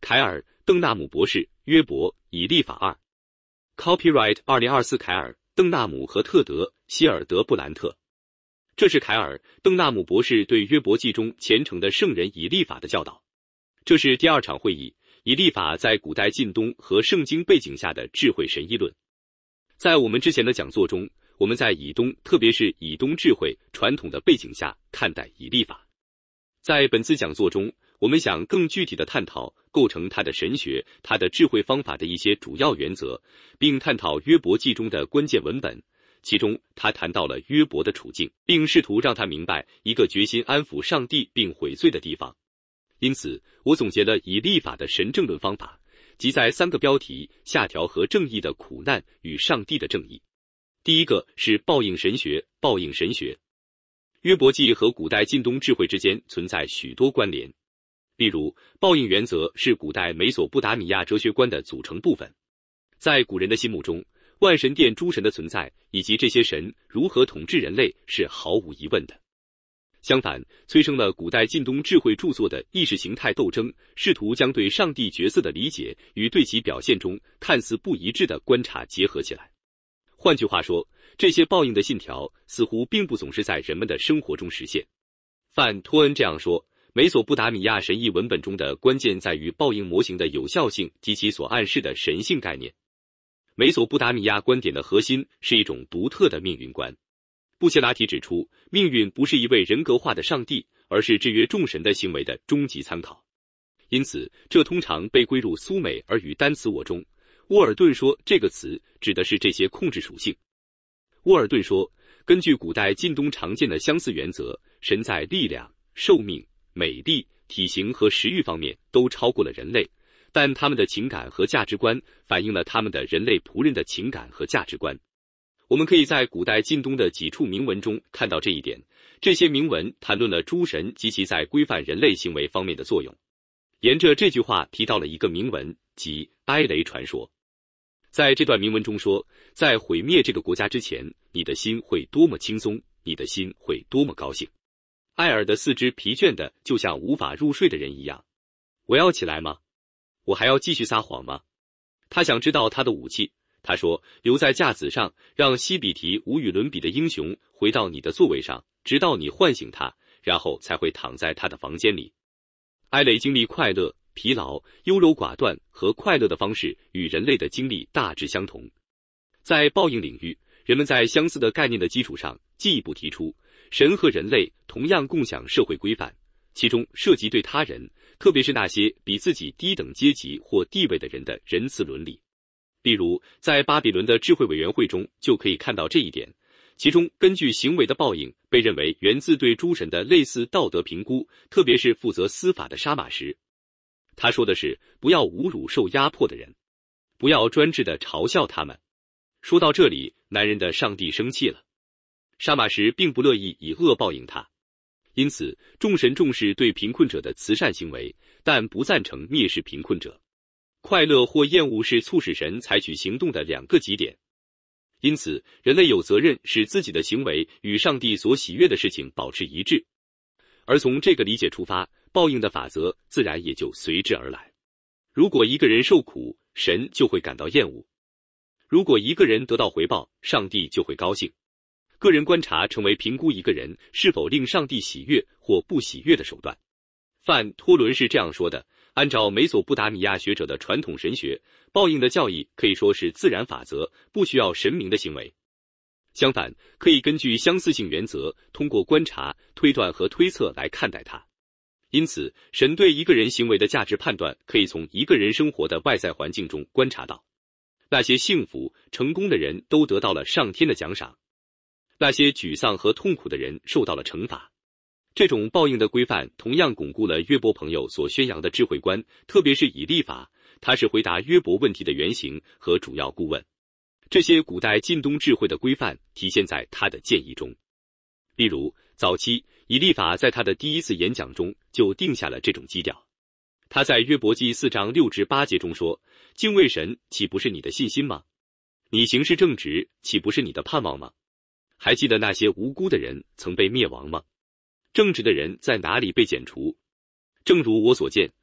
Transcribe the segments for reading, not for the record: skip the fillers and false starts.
凯尔、邓纳姆博士、约伯、以利法二。Copyright 2024凯尔、邓纳姆和特德·希尔德布兰特。这是凯尔、邓纳姆博士对约伯记中虔诚的圣人以利法的教导。这是第二场会议，以利法在古代近东和圣经背景下的智慧神议论。在我们之前的讲座中，我们在以东，特别是以东智慧传统的背景下看待以利法。在本次讲座中，我们想更具体地探讨构成他的神学、他的智慧方法的一些主要原则，并探讨约伯记中的关键文本。其中，他谈到了约伯的处境，并试图让他明白一个决心安抚上帝并悔罪的地方。因此，我总结了以利法的神政论方法，即在3个标题下调和正义的苦难与上帝的正义。第一个是报应神学，报应神学。约伯记和古代近东智慧之间存在许多关联，例如，报应原则是古代美索不达米亚哲学观的组成部分。在古人的心目中，万神殿诸神的存在以及这些神如何统治人类是毫无疑问的。相反，催生了古代近东智慧著作的意识形态斗争，试图将对上帝角色的理解与对其表现中看似不一致的观察结合起来。换句话说，这些报应的信条似乎并不总是在人们的生活中实现。范托恩这样说，美索不达米亚神译文本中的关键在于报应模型的有效性及其所暗示的神性概念。美索不达米亚观点的核心是一种独特的命运观。布切拉提指出，命运不是一位人格化的上帝，而是制约众神的行为的终极参考。因此，这通常被归入苏美尔语单词我中。沃尔顿说，这个词指的是这些控制属性。沃尔顿说，根据古代近东常见的相似原则，神在力量、寿命、美丽、体型和食欲方面都超过了人类，但他们的情感和价值观反映了他们的人类仆人的情感和价值观。我们可以在古代近东的几处铭文中看到这一点，这些铭文谈论了诸神及其在规范人类行为方面的作用。沿着这句话提到了一个铭文，即埃雷传说。在这段铭文中说，在毁灭这个国家之前，你的心会多么轻松，你的心会多么高兴。艾尔的四肢疲倦的就像无法入睡的人一样。我要起来吗？我还要继续撒谎吗？他想知道他的武器。他说，留在架子上，让西比提无与伦比的英雄回到你的座位上，直到你唤醒他，然后才会躺在他的房间里。埃雷经历快乐、疲劳、优柔寡断和快乐的方式与人类的经历大致相同。在报应领域，人们在相似的概念的基础上进一步提出，神和人类同样共享社会规范，其中涉及对他人，特别是那些比自己低等阶级或地位的人的仁慈伦理。例如，在巴比伦的智慧委员会中就可以看到这一点，其中根据行为的报应被认为源自对诸神的类似道德评估，特别是负责司法的沙马什。他说的是，不要侮辱受压迫的人，不要专制地嘲笑他们。说到这里，男人的上帝生气了。沙马什并不乐意以恶报应他，因此众神重视对贫困者的慈善行为，但不赞成蔑视贫困者。快乐或厌恶是促使神采取行动的2个极点。因此，人类有责任使自己的行为与上帝所喜悦的事情保持一致。而从这个理解出发，报应的法则自然也就随之而来。如果一个人受苦，神就会感到厌恶；如果一个人得到回报，上帝就会高兴。个人观察成为评估一个人是否令上帝喜悦或不喜悦的手段。范托伦是这样说的，按照美索不达米亚学者的传统神学，报应的教义可以说是自然法则，不需要神明的行为。相反，可以根据相似性原则，通过观察、推断和推测来看待它。因此，神对一个人行为的价值判断可以从一个人生活的外在环境中观察到。那些幸福、成功的人都得到了上天的奖赏，那些沮丧和痛苦的人受到了惩罚。这种报应的规范同样巩固了约伯朋友所宣扬的智慧观，特别是以利法，他是回答约伯问题的原型和主要顾问。这些古代近东智慧的规范体现在他的建议中。例如，早期以利法在他的第一次演讲中就定下了这种基调。他在约伯记4章6至8节中说，敬畏神岂不是你的信心吗？你行事正直岂不是你的盼望吗？还记得那些无辜的人曾被灭亡吗？正直的人在哪里被剪除？正如我所见，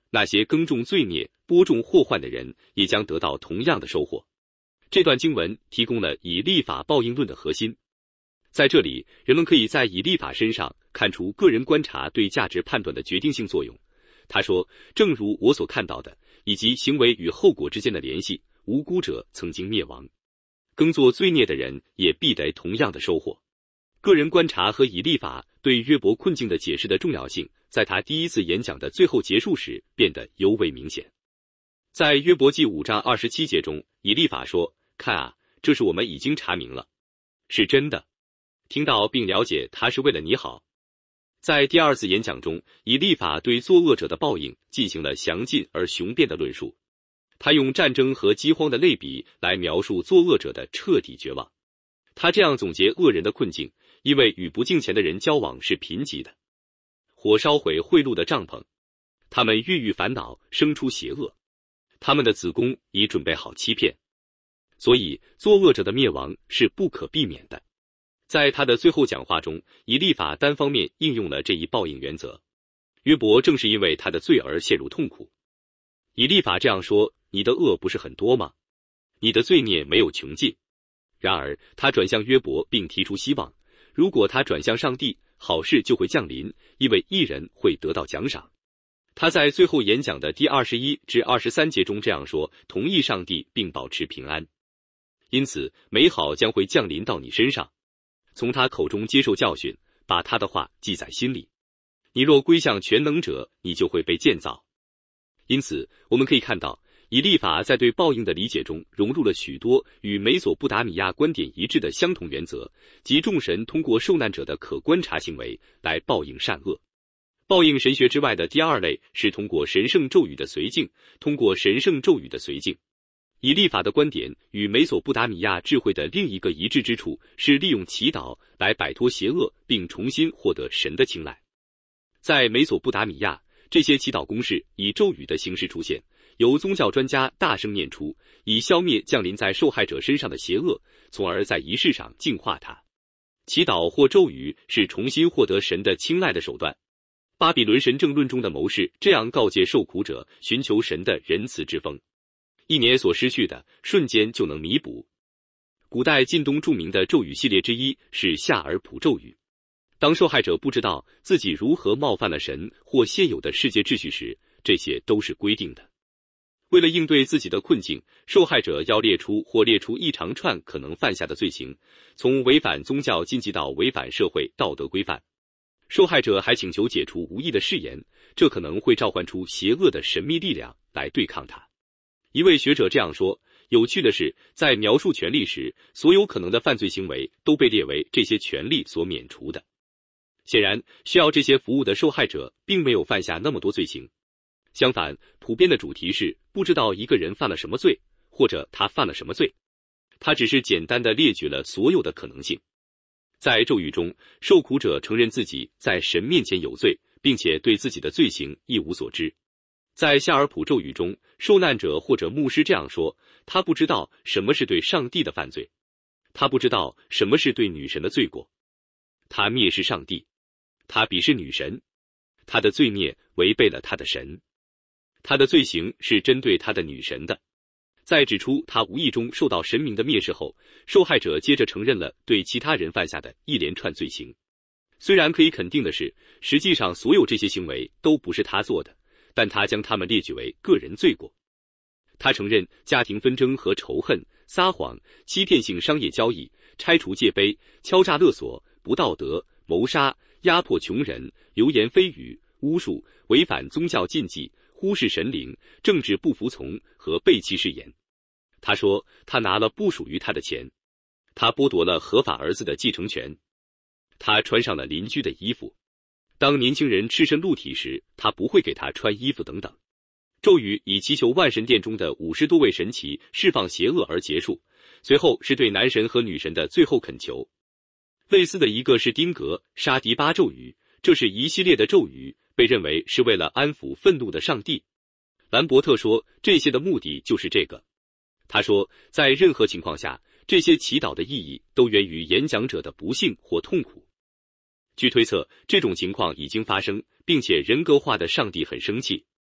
那些耕种罪孽、播种祸患的人也将得到同样的收获。这段经文提供了以立法报应论的核心。在这里，人们可以在以立法身上看出个人观察对价值判断的决定性作用。他说，正如我所看到的，以及行为与后果之间的联系，无辜者曾经灭亡，耕作罪孽的人也必得同样的收获。个人观察和以立法对约伯困境的解释的重要性，在他第一次演讲的最后结束时变得尤为明显。在约伯记5章27节中，以立法说，看啊，这是我们已经查明了，是真的，听到并了解他是为了你好。在第二次演讲中，以立法对作恶者的报应进行了详尽而雄辩的论述。他用战争和饥荒的类比来描述作恶者的彻底绝望。他这样总结恶人的困境，因为与不敬虔的人交往是贫瘠的，火烧毁贿赂的帐篷，他们郁郁烦恼，生出邪恶，他们的子宫已准备好欺骗，所以作恶者的灭亡是不可避免的。在他的最后讲话中，以立法单方面应用了这一报应原则。约伯正是因为他的罪而陷入痛苦。以立法这样说，你的恶不是很多吗？你的罪孽没有穷尽。然而他转向约伯并提出希望，如果他转向上帝，好事就会降临，因为义人会得到奖赏。他在最后演讲的第21至23节中这样说，同意上帝并保持平安，因此美好将会降临到你身上。从他口中接受教训，把他的话记在心里。你若归向全能者，你就会被建造。因此我们可以看到，以立法在对报应的理解中融入了许多与美索不达米亚观点一致的相同原则，即众神通过受难者的可观察行为来报应善恶。报应神学之外的第二类是通过神圣咒语的绥靖，通过神圣咒语的绥靖。以立法的观点与美索不达米亚智慧的另一个一致之处是利用祈祷来摆脱邪恶并重新获得神的青睐。在美索不达米亚，这些祈祷公式以咒语的形式出现，由宗教专家大声念出，以消灭降临在受害者身上的邪恶，从而在仪式上净化它。祈祷或咒语是重新获得神的青睐的手段。巴比伦神政论中的谋士这样告诫受苦者，寻求神的仁慈之风，一年所失去的瞬间就能弥补。古代近东著名的咒语系列之一是夏尔普咒语。当受害者不知道自己如何冒犯了神或现有的世界秩序时，这些都是规定的。为了应对自己的困境，受害者要列出一长串可能犯下的罪行，从违反宗教禁忌到违反社会道德规范。受害者还请求解除无意的誓言，这可能会召唤出邪恶的神秘力量来对抗它。一位学者这样说，有趣的是，在描述权利时，所有可能的犯罪行为都被列为这些权利所免除的。显然，需要这些服务的受害者并没有犯下那么多罪行。相反，普遍的主题是不知道一个人犯了什么罪，或者他犯了什么罪。他只是简单地列举了所有的可能性。在咒语中，受苦者承认自己在神面前有罪，并且对自己的罪行一无所知。在夏尔普咒语中，受难者或者牧师这样说，他不知道什么是对上帝的犯罪，他不知道什么是对女神的罪过，他蔑视上帝，他鄙视女神，他的罪孽违背了他的神，他的罪行是针对他的女神的。在指出他无意中受到神明的蔑视后，受害者接着承认了对其他人犯下的一连串罪行。虽然可以肯定的是，实际上所有这些行为都不是他做的，但他将他们列举为个人罪过。他承认家庭纷争和仇恨、撒谎、欺骗性商业交易、拆除戒碑、敲诈勒索、不道德、谋杀、压迫穷人、流言蜚语、巫术、违反宗教禁忌、忽视神灵、政治不服从和背弃誓言。他说，他拿了不属于他的钱，他剥夺了合法儿子的继承权，他穿上了邻居的衣服，当年轻人赤身露体时，他不会给他穿衣服等等。咒语以祈求万神殿中的50多位神祇释放邪恶而结束，随后是对男神和女神的最后恳求。类似的一个是丁格沙迪巴咒语，这是一系列的咒语，被认为是为了安抚愤怒的上帝。兰伯特说，这些的目的就是这个。他说，在任何情况下，这些祈祷的意义都源于演讲者的不幸或痛苦。据推测，这种情况已经发生，并且人格化的上帝很生气。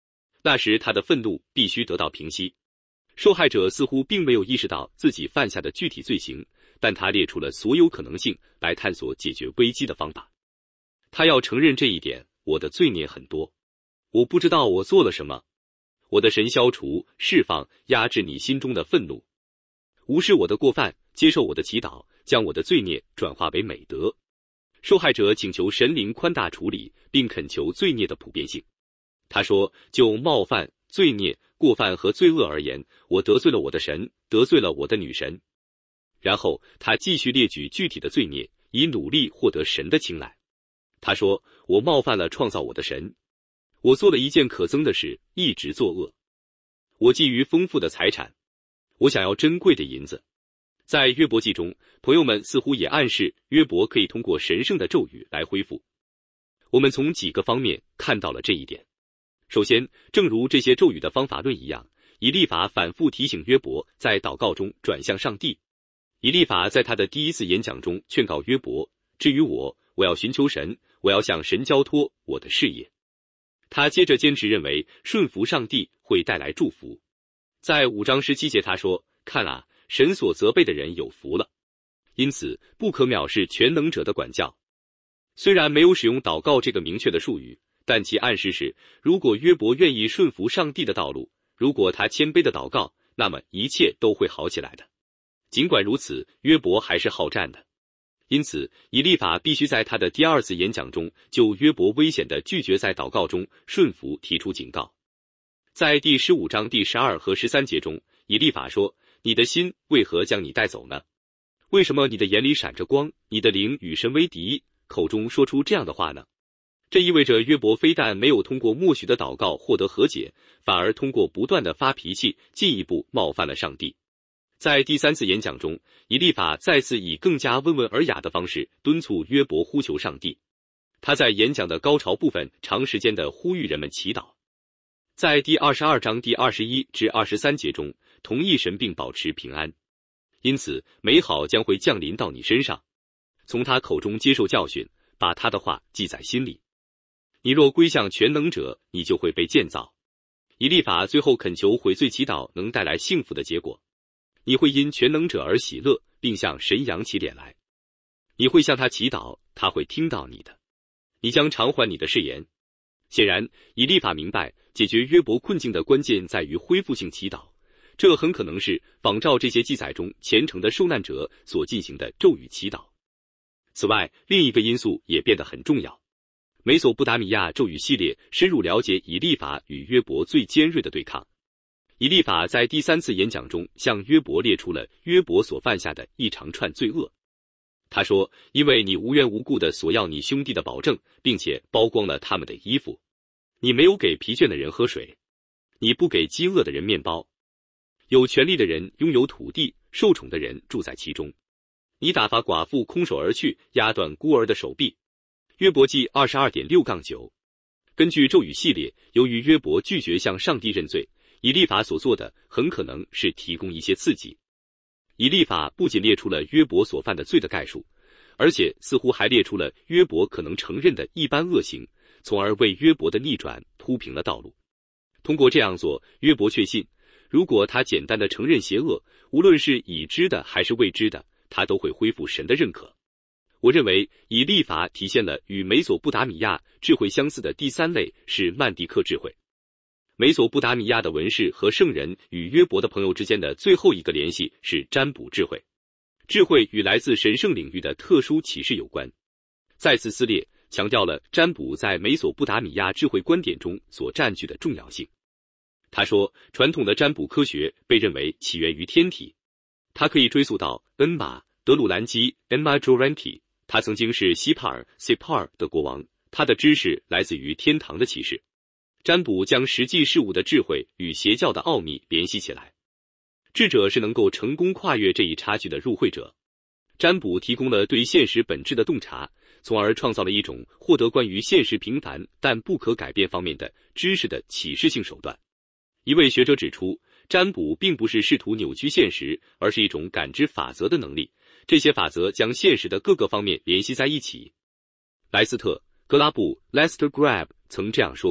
那时他的愤怒必须得到平息。受害者似乎并没有意识到自己犯下的具体罪行，但他列出了所有可能性来探索解决危机的方法。他要承认这一点，我的罪孽很多，我不知道我做了什么。我的神消除、释放、压制你心中的愤怒，无视我的过犯，接受我的祈祷，将我的罪孽转化为美德。受害者请求神灵宽大处理，并恳求罪孽的普遍性。他说，就冒犯、罪孽、过犯和罪恶而言，我得罪了我的神，得罪了我的女神。然后他继续列举具体的罪孽，以努力获得神的青睐。他说，我冒犯了创造我的神，我做了一件可憎的事，一直作恶。我觊觎丰富的财产，我想要珍贵的银子。在约伯记中，朋友们似乎也暗示约伯可以通过神圣的咒语来恢复。我们从几个方面看到了这一点。首先，正如这些咒语的方法论一样，以利法反复提醒约伯在祷告中转向上帝。以利法在他的第一次演讲中劝告约伯，至于我要寻求神，我要向神交托我的事业。他接着坚持认为顺服上帝会带来祝福。在5章17节他说，看啊，神所责备的人有福了。因此不可藐视全能者的管教。虽然没有使用祷告这个明确的术语，但其暗示是，如果约伯愿意顺服上帝的道路，如果他谦卑的祷告，那么一切都会好起来的。尽管如此，约伯还是好战的。因此以利法必须在他的第2次演讲中就约伯危险的拒绝在祷告中顺服提出警告。在第15章第12和13节中，以利法说，你的心为何将你带走呢？为什么你的眼里闪着光，你的灵与神为敌，口中说出这样的话呢？这意味着约伯非但没有通过默许的祷告获得和解，反而通过不断的发脾气进一步冒犯了上帝。在第3次演讲中，以利法再次以更加温文尔雅的方式敦促约伯呼求上帝。他在演讲的高潮部分长时间地呼吁人们祈祷。在第22章第21至23节中，同意神并保持平安，因此美好将会降临到你身上。从他口中接受教训，把他的话记在心里。你若归向全能者，你就会被建造。以利法最后恳求悔罪祈祷能带来幸福的结果。你会因全能者而喜乐，并向神扬起脸来。你会向他祈祷，他会听到你的。你将偿还你的誓言。显然，以利法明白解决约伯困境的关键在于恢复性祈祷，这很可能是仿照这些记载中虔诚的受难者所进行的咒语祈祷。此外，另一个因素也变得很重要。美索不达米亚咒语系列深入了解以利法与约伯最尖锐的对抗。以利法在第3次演讲中向约伯列出了约伯所犯下的一长串罪恶。他说，因为你无缘无故地索要你兄弟的保证，并且剥光了他们的衣服，你没有给疲倦的人喝水，你不给饥饿的人面包，有权力的人拥有土地，受宠的人住在其中，你打发寡妇空手而去，压断孤儿的手臂。约伯记 22.6-9。 根据咒语系列，由于约伯拒绝向上帝认罪，以利法所做的很可能是提供一些刺激。以利法不仅列出了约伯所犯的罪的概述，而且似乎还列出了约伯可能承认的一般恶行，从而为约伯的逆转铺平了道路。通过这样做，约伯确信，如果他简单的承认邪恶，无论是已知的还是未知的，他都会恢复神的认可。我认为以利法体现了与美索不达米亚智慧相似的第3类是曼迪克智慧。美索不达米亚的文士和圣人与约伯的朋友之间的最后一个联系是占卜智慧。智慧与来自神圣领域的特殊启示有关。再次撕裂强调了占卜在美索不达米亚智慧观点中所占据的重要性。他说，传统的占卜科学被认为起源于天体，它可以追溯到恩马德鲁兰基 Enma Durante， 他曾经是西帕尔 Sipar 的国王，他的知识来自于天堂的启示。占卜将实际事物的智慧与邪教的奥秘联系起来，智者是能够成功跨越这一差距的入会者。占卜提供了对现实本质的洞察，从而创造了一种获得关于现实平凡但不可改变方面的知识的启示性手段。一位学者指出，占卜并不是试图扭曲现实，而是一种感知法则的能力，这些法则将现实的各个方面联系在一起。莱斯特·格拉布 Lester Grab 曾这样说过，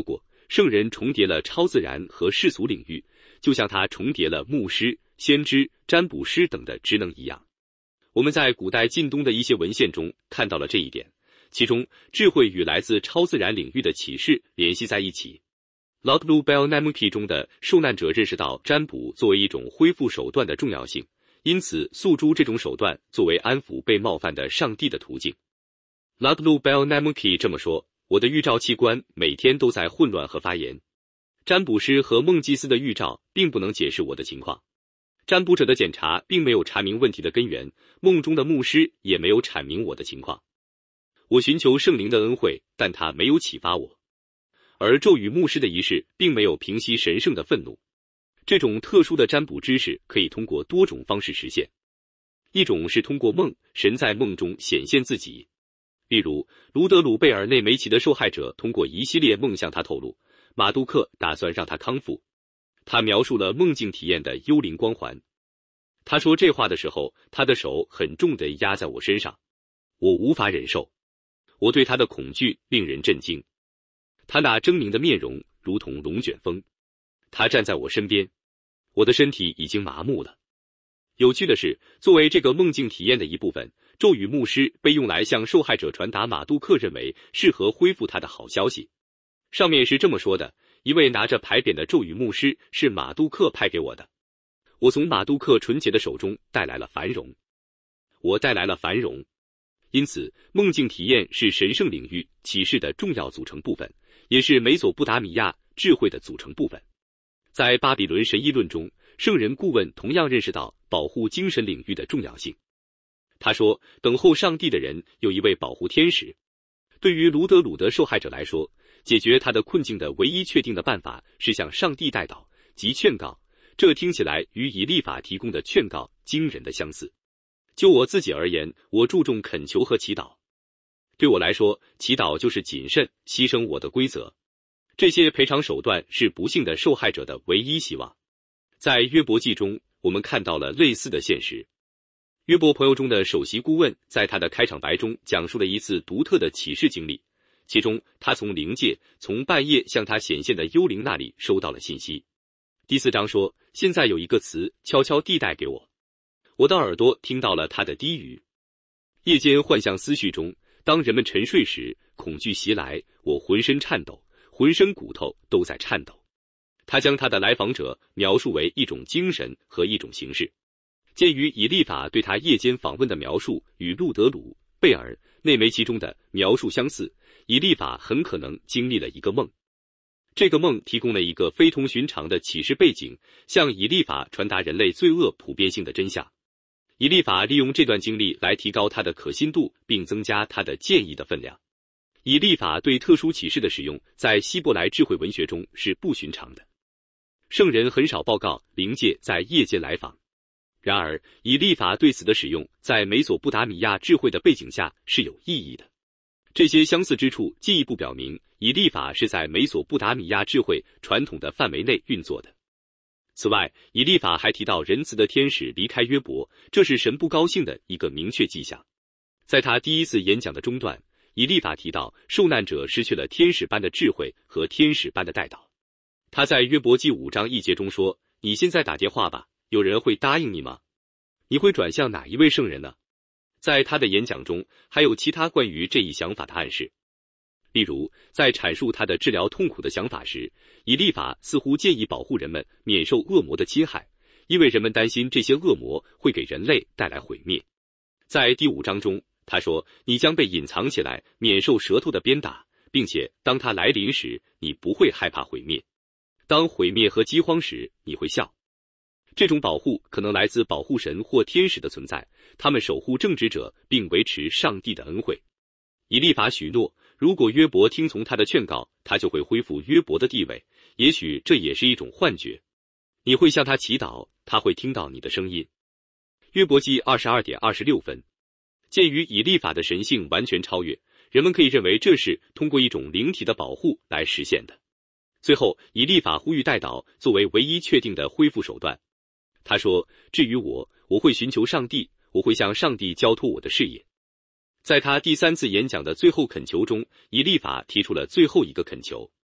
圣人重叠了超自然和世俗领域，就像他重叠了牧师、先知、占卜师等的职能一样。我们在古代近东的一些文献中看到了这一点，其中智慧与来自超自然领域的启示联系在一起。Lodlu Belnamuki 中的受难者认识到占卜作为一种恢复手段的重要性，因此诉诸这种手段作为安抚被冒犯的上帝的途径。Lodlu Belnamuki 这么说，我的预兆器官每天都在混乱和发炎。占卜师和梦祭司的预兆并不能解释我的情况。占卜者的检查并没有查明问题的根源，梦中的牧师也没有阐明我的情况。我寻求圣灵的恩惠，但他没有启发我。而咒语牧师的仪式并没有平息神圣的愤怒。这种特殊的占卜知识可以通过多种方式实现。一种是通过梦，神在梦中显现自己。例如，卢德鲁贝尔内梅奇的受害者通过一系列梦向他透露，马杜克打算让他康复。他描述了梦境体验的幽灵光环。他说这话的时候，他的手很重地压在我身上，我无法忍受。我对他的恐惧令人震惊。他那狰狞的面容如同龙卷风。他站在我身边，我的身体已经麻木了。有趣的是，作为这个梦境体验的一部分，咒语牧师被用来向受害者传达马杜克认为适合恢复他的好消息。上面是这么说的：一位拿着牌匾的咒语牧师是马杜克派给我的。我从马杜克纯洁的手中带来了繁荣。我带来了繁荣。因此，梦境体验是神圣领域启示的重要组成部分，也是美索不达米亚智慧的组成部分。在巴比伦神议论中，圣人顾问同样认识到保护精神领域的重要性。他说，等候上帝的人有一位保护天使。对于卢德鲁的受害者来说，解决他的困境的唯一确定的办法是向上帝代祷及劝告，这听起来与以利法提供的劝告惊人的相似。就我自己而言，我注重恳求和祈祷。对我来说，祈祷就是谨慎牺牲我的规则。这些赔偿手段是不幸的受害者的唯一希望。在约伯记中，我们看到了类似的现实。约伯朋友中的首席顾问在他的开场白中讲述了一次独特的启示经历，其中他从灵界，从半夜向他显现的幽灵那里收到了信息。第4章说，现在有一个词悄悄地带给我，我的耳朵听到了他的低语。夜间幻象思绪中，当人们沉睡时，恐惧袭来，我浑身颤抖，浑身骨头都在颤抖。他将他的来访者描述为一种精神和一种形式。鉴于以利法对他夜间访问的描述与路德鲁、贝尔、内梅奇中的描述相似，以利法很可能经历了一个梦。这个梦提供了一个非同寻常的启示背景，向以利法传达人类罪恶普遍性的真相。以利法利用这段经历来提高他的可信度，并增加他的建议的分量。以利法对特殊启示的使用在希伯来智慧文学中是不寻常的。圣人很少报告灵界在夜间来访，然而以利法对此的使用在美索不达米亚智慧的背景下是有意义的。这些相似之处进一步表明，以利法是在美索不达米亚智慧传统的范围内运作的。此外，以利法还提到仁慈的天使离开约伯，这是神不高兴的一个明确迹象。在他第一次演讲的中段，以利法提到受难者失去了天使般的智慧和天使般的代祷。他在约伯记5章1节中说，你现在打电话吧，有人会答应你吗？你会转向哪一位圣人呢？在他的演讲中，还有其他关于这一想法的暗示。例如，在阐述他的治疗痛苦的想法时，以利法似乎建议保护人们免受恶魔的侵害，因为人们担心这些恶魔会给人类带来毁灭。在第5章中，他说，你将被隐藏起来，免受舌头的鞭打，并且当它来临时，你不会害怕毁灭。当毁灭和饥荒时，你会笑。这种保护可能来自保护神或天使的存在，他们守护正直者并维持上帝的恩惠。以利法许诺，如果约伯听从他的劝告，他就会恢复约伯的地位。也许这也是一种幻觉。你会向他祈祷，他会听到你的声音。约伯记22:26分。鉴于以利法的神性完全超越，人们可以认为这是通过一种灵体的保护来实现的。最后，以利法呼吁代祷作为唯一确定的恢复手段。他说，至于我，我会寻求上帝，我会向上帝交托我的事业。在他第3次演讲的最后恳求中，以利法提出了最后一个恳求。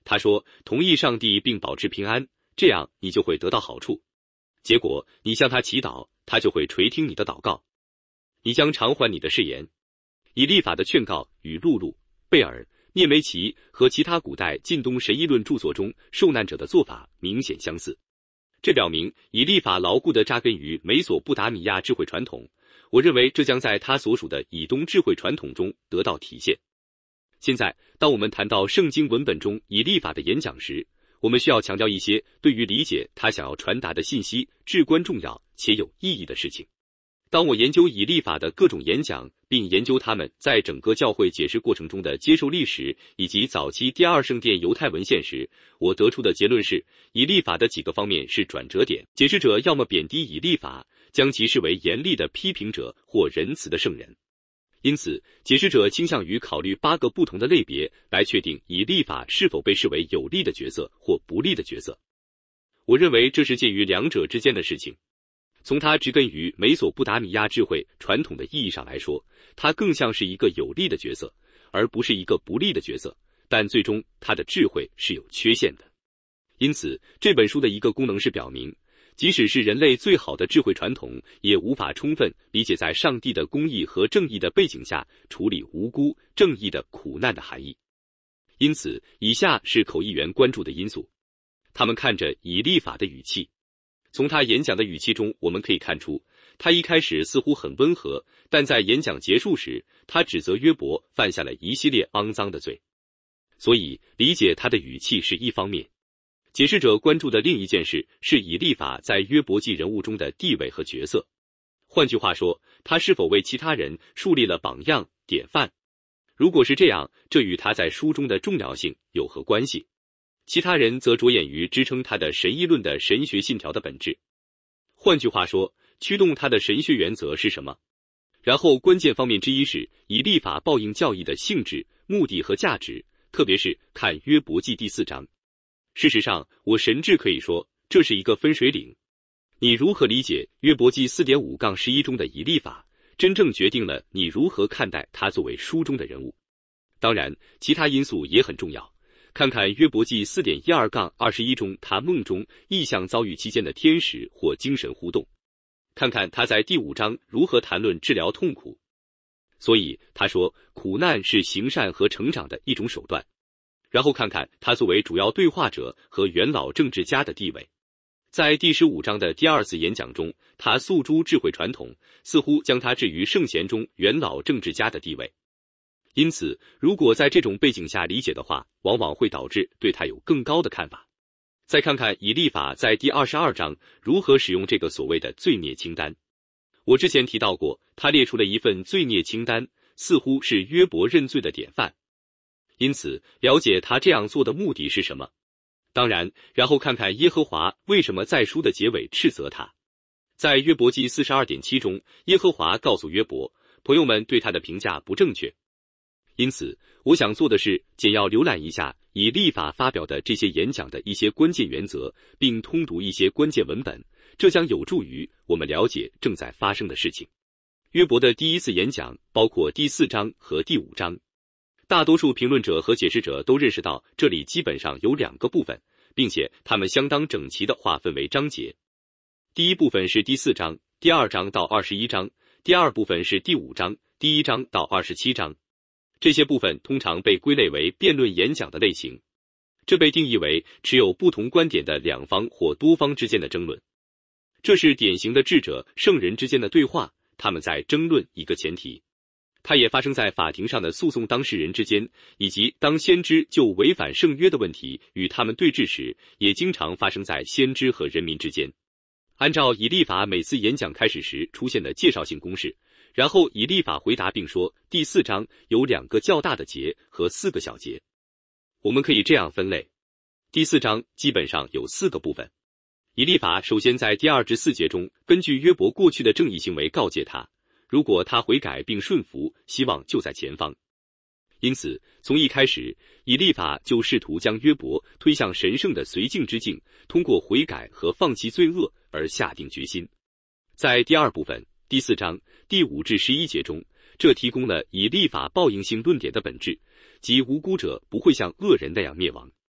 他说同意上帝并保持平安，这样你就会得到好处。结果你向他祈祷，他就会垂听你的祷告，你将偿还你的誓言。以利法的劝告与露露、贝尔、涅梅奇和其他古代近东神议论著作中受难者的做法明显相似。这表明以利法牢固地扎根于美索不达米亚智慧传统，我认为这将在他所属的以东智慧传统中得到体现。现在，当我们谈到圣经文本中以利法的演讲时，我们需要强调一些对于理解他想要传达的信息至关重要且有意义的事情。当我研究以利法的各种演讲，并研究他们在整个教会解释过程中的接受历史以及早期第二圣殿犹太文献时，我得出的结论是，以利法的几个方面是转折点。解释者要么贬低以利法，将其视为严厉的批评者或仁慈的圣人。因此，解释者倾向于考虑8个不同的类别来确定以利法是否被视为有利的角色或不利的角色。我认为这是介于两者之间的事情。从它植根于美索不达米亚智慧传统的意义上来说，它更像是一个有利的角色，而不是一个不利的角色，但最终它的智慧是有缺陷的。因此，这本书的一个功能是表明，即使是人类最好的智慧传统，也无法充分理解在上帝的公义和正义的背景下处理无辜、正义的苦难的含义。因此，以下是口译员关注的因素。他们看着以利法的语气。从他演讲的语气中，我们可以看出，他一开始似乎很温和，但在演讲结束时，他指责约伯犯下了一系列肮脏的罪。所以，理解他的语气是一方面。解释者关注的另一件事是以利法在约伯记人物中的地位和角色。换句话说，他是否为其他人树立了榜样、典范？如果是这样，这与他在书中的重要性有何关系？其他人则着眼于支撑他的神议论的神学信条的本质。换句话说，驱动他的神学原则是什么？然后，关键方面之一是以利法报应教义的性质、目的和价值，特别是看约伯记第4章。事实上，我神智可以说，这是一个分水岭。你如何理解约伯记 4.5-11 中的以利法，真正决定了你如何看待他作为书中的人物。当然，其他因素也很重要。看看约伯记 4.12-21 中他梦中异象遭遇期间的天使或精神互动，看看他在第5章如何谈论治疗痛苦。所以他说，苦难是行善和成长的一种手段。然后看看他作为主要对话者和元老政治家的地位。在第15章的第2次演讲中，他诉诸智慧传统，似乎将他置于圣贤中元老政治家的地位。因此，如果在这种背景下理解的话，往往会导致对他有更高的看法。再看看以利法在第22章如何使用这个所谓的罪孽清单。我之前提到过，他列出了一份罪孽清单，似乎是约伯认罪的典范。因此，了解他这样做的目的是什么。当然，然后看看耶和华为什么在书的结尾斥责他。在约伯记 42.7 中，耶和华告诉约伯，朋友们对他的评价不正确。因此，我想做的是简要浏览一下以利法发表的这些演讲的一些关键原则，并通读一些关键文本，这将有助于我们了解正在发生的事情。约伯的第一次演讲包括第4章和第5章。大多数评论者和解释者都认识到，这里基本上有2个部分，并且它们相当整齐地划分为章节。第一部分是第4章，第2章到21章；第二部分是第5章，第1章到27章。这些部分通常被归类为辩论演讲的类型，这被定义为持有不同观点的两方或多方之间的争论。这是典型的智者、圣人之间的对话，他们在争论一个前提。它也发生在法庭上的诉讼当事人之间，以及当先知就违反圣约的问题与他们对峙时，也经常发生在先知和人民之间。按照以利法每次演讲开始时出现的介绍性公式，然后以利法回答并说，第4章有2个较大的节和4个小节。我们可以这样分类，第4章基本上有4个部分。以利法首先在第2至4节中，根据约伯过去的正义行为告诫他，如果他悔改并顺服，希望就在前方。因此，从一开始，以利法就试图将约伯推向神圣的绥靖之境，通过悔改和放弃罪恶而下定决心。在第2部分，第4章第5至11节中，这提供了以利法报应性论点的本质，即无辜者不会像恶人那样灭亡。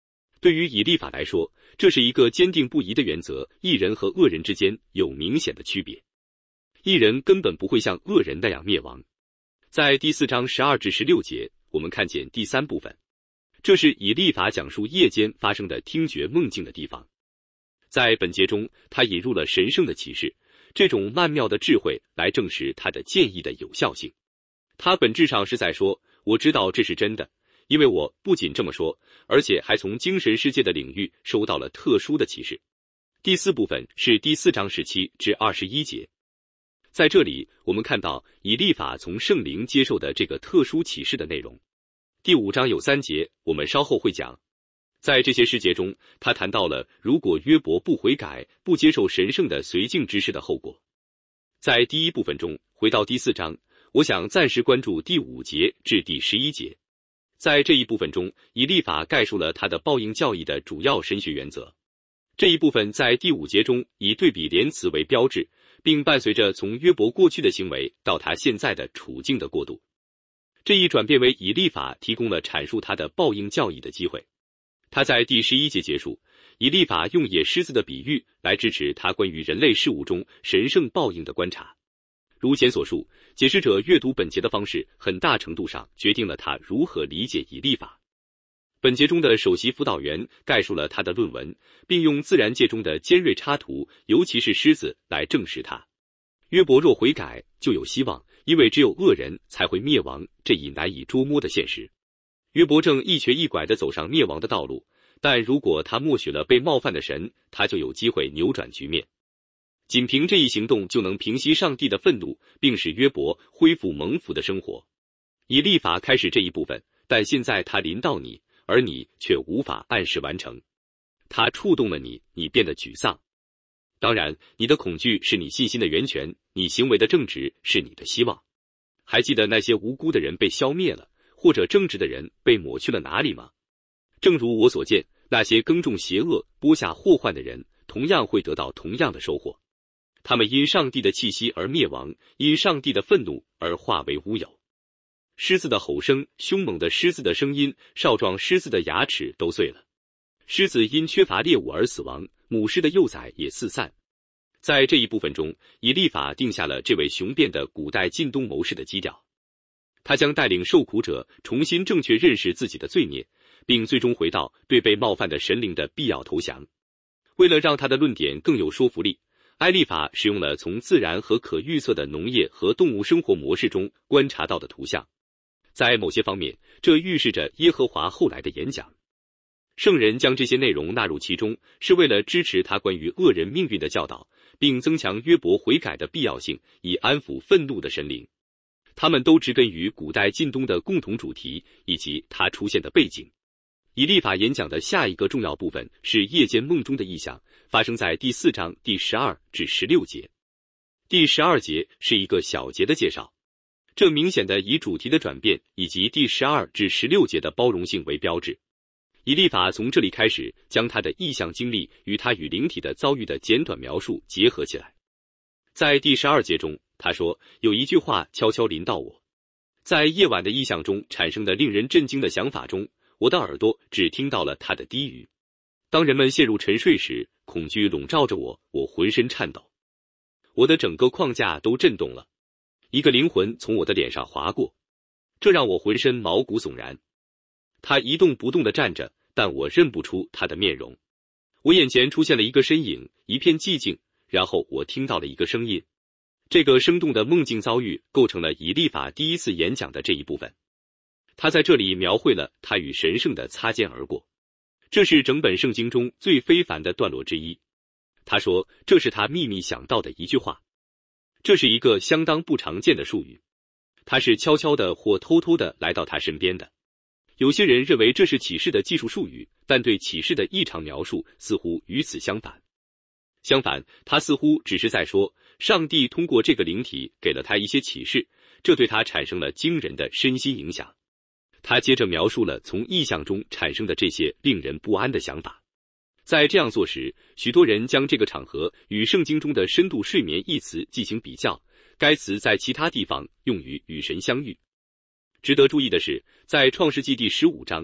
对于以利法来说，这是一个坚定不移的原则，义人和恶人之间有明显的区别。义人根本不会像恶人那样灭亡。在第4章12至16节，我们看见第3部分，这是以利法讲述夜间发生的听觉梦境的地方。在本节中，他引入了神圣的启示，这种曼妙的智慧来证实他的建议的有效性。他本质上是在说，我知道这是真的，因为我不仅这么说，而且还从精神世界的领域收到了特殊的启示。第4部分是第4章17至21节。在这里，我们看到以利法从圣灵接受的这个特殊启示的内容。第5章有3节，我们稍后会讲。在这些事节中，他谈到了如果约伯不悔改、不接受神圣的绥靖之事的后果。在第1部分中，回到第4章，我想暂时关注第5节至第11节。在这一部分中，以利法概述了他的报应教义的主要神学原则。这一部分在第5节中以对比连词为标志，并伴随着从约伯过去的行为到他现在的处境的过渡。这一转变为以利法提供了阐述他的报应教义的机会。他在第11节结束，以利法用野狮子的比喻来支持他关于人类事物中神圣报应的观察。如前所述，解释者阅读本节的方式很大程度上决定了他如何理解以利法。本节中的首席辅导员概述了他的论文，并用自然界中的尖锐插图，尤其是狮子，来证实他。约伯若悔改，就有希望，因为只有恶人才会灭亡这一难以捉摸的现实。约伯正一瘸一拐地走上灭亡的道路，但如果他默许了被冒犯的神，他就有机会扭转局面。仅凭这一行动就能平息上帝的愤怒，并使约伯恢复蒙福的生活。以利法开始这一部分，但现在他临到你，而你却无法按时完成。他触动了你，你变得沮丧。当然，你的恐惧是你信心的源泉，你行为的正直是你的希望。还记得那些无辜的人被消灭了，或者正直的人被抹去了哪里吗？正如我所见，那些耕种邪恶、播下祸患的人，同样会得到同样的收获。他们因上帝的气息而灭亡，因上帝的愤怒而化为乌有。狮子的吼声，凶猛的狮子的声音，少壮狮子的牙齿都碎了。狮子因缺乏猎物而死亡，母狮的幼崽也四散。在这一部分中，以利法定下了这位雄辩的古代近东谋士的基调。他将带领受苦者重新正确认识自己的罪孽，并最终回到对被冒犯的神灵的必要投降。为了让他的论点更有说服力，埃利法使用了从自然和可预测的农业和动物生活模式中观察到的图像。在某些方面，这预示着耶和华后来的演讲。圣人将这些内容纳入其中，是为了支持他关于恶人命运的教导，并增强约伯悔改的必要性，以安抚愤怒的神灵。他们都植根于古代近东的共同主题以及它出现的背景。以利法演讲的下一个重要部分是夜间梦中的异象，发生在第4章第12至16节。第12节是一个小节的介绍，这明显的以主题的转变以及第12至16节的包容性为标志。以利法从这里开始将他的异象经历与他与灵体的遭遇的简短描述结合起来。在第12节中，他说有一句话悄悄临到我，在夜晚的异象中产生的令人震惊的想法中，我的耳朵只听到了他的低语。当人们陷入沉睡时，恐惧笼罩着我，我浑身颤抖，我的整个框架都震动了。一个灵魂从我的脸上划过，这让我浑身毛骨悚然。他一动不动地站着，但我认不出他的面容。我眼前出现了一个身影，一片寂静，然后我听到了一个声音。这个生动的梦境遭遇构成了以利法第一次演讲的这一部分。他在这里描绘了他与神圣的擦肩而过，这是整本圣经中最非凡的段落之一。他说这是他秘密想到的一句话，这是一个相当不常见的术语，他是悄悄的或偷偷的来到他身边的。有些人认为这是启示的技术术语，但对启示的异常描述似乎与此相反。相反，他似乎只是在说，上帝通过这个灵体给了他一些启示，这对他产生了惊人的身心影响。他接着描述了从异象中产生的这些令人不安的想法。在这样做时，许多人将这个场合与圣经中的深度睡眠一词进行比较，该词在其他地方用于与神相遇。值得注意的是，在创世纪第15章，